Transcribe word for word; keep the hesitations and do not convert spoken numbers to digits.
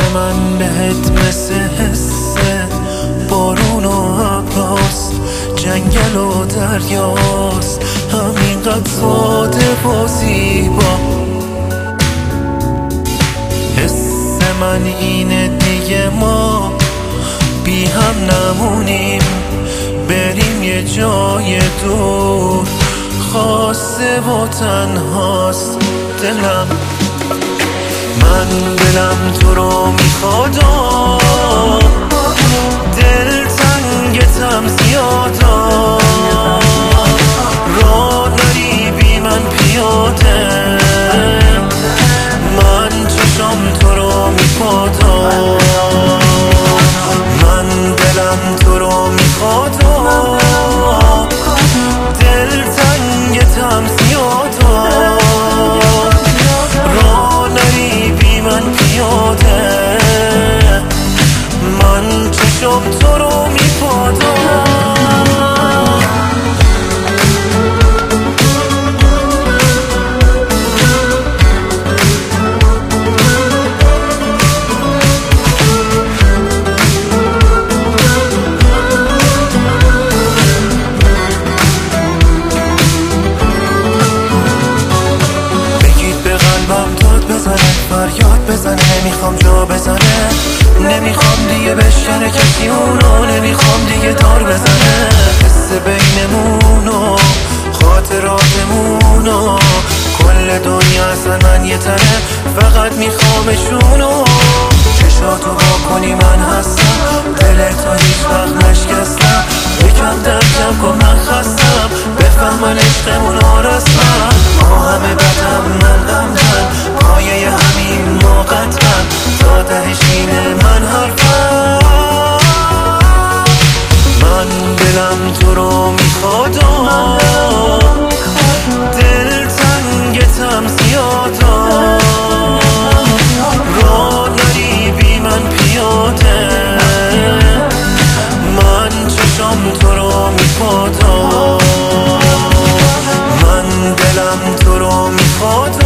من بهت مثل حس بارون و ابراست، جنگل و دریاست، همینقدر ساده و زیبا. حس من اینه دیگه ما بی هم نمونیم، بریم یه جای دور، خاصه و تنهاست دلم. من دلم تو رو میخوادا، دل تنگتم زیادا، راه نری بی من پیاده، من چشم تو رو میخوادا. من دلم تو رو میخوادا، دل تنگتم زیادا، راه نری بی من پیاده، من چشم تو رو میخوادا. فریاد بزنه نمیخوام جا بزنه، نمیخوام دیگه بشکنه کسی اونو، نمیخوام دیگه دار بزنه. حس بینمونو خاطراتمونو کل دنیا اصلا من یه تنه، فقط میخوامشونو. چشاتو وا کنی من هستم، دلتو هیچ وقت نشکستم، یکم درکم کن من خستم، بفهمن عشقمونو رسمم. ما همه بدم من غمتن، پایه همین ما قطعن، تا تهش اینه من حرفم. من دلم تو رو میخوادا، دل تنگتم زیادا، راه نری بی من پیاده، من چشم تو رو میخوادا. من دلم تو رو میخوادا،